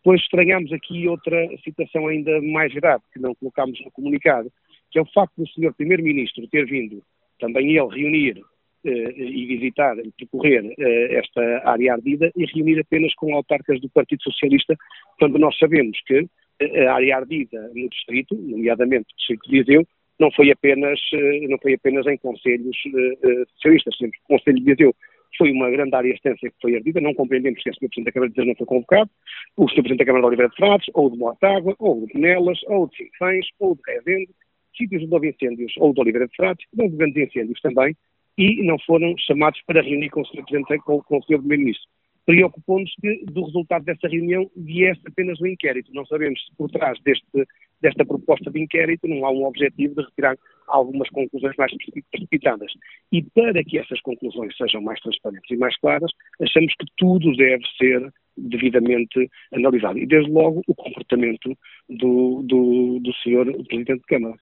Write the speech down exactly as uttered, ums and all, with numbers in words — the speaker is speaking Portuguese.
Depois estranhamos aqui outra situação ainda mais grave, que não colocámos no comunicado, que é o facto do senhor Primeiro-Ministro ter vindo, também ele, reunir eh, e visitar e percorrer eh, esta área ardida e reunir apenas com autarcas do Partido Socialista, quando nós sabemos que eh, a área ardida no distrito, nomeadamente o distrito de Viseu, não foi apenas, eh, não foi apenas em conselhos eh, socialistas, sempre o Conselho de Viseu foi uma grande área extensa que foi ardida, não compreendemos que o senhor Presidente da Câmara de Viseu não foi convocado, o senhor Presidente da Câmara de Oliveira de Frades, ou de Mortágua, ou de Nelas, ou de Sinfãs, ou de Rezende, sítios onde houve incêndios, ou de Oliveira de Frades, que houve grandes incêndios também, e não foram chamados para reunir com o senhor Presidente, com, com o senhor Primeiro-Ministro. Preocupou-nos que do resultado dessa reunião viesse apenas um inquérito. Não sabemos se por trás deste, desta proposta de inquérito não há um objetivo de retirar algumas conclusões mais precipitadas. E para que essas conclusões sejam mais transparentes e mais claras, achamos que tudo deve ser devidamente analisado. E desde logo o comportamento do, do, do senhor Presidente de Câmara.